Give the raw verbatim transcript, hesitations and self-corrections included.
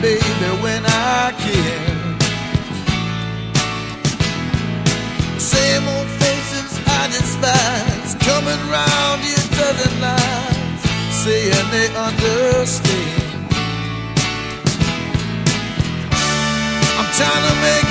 baby, when I can. Same old faces I despise, coming round here telling lies, saying they understand. I'm trying to make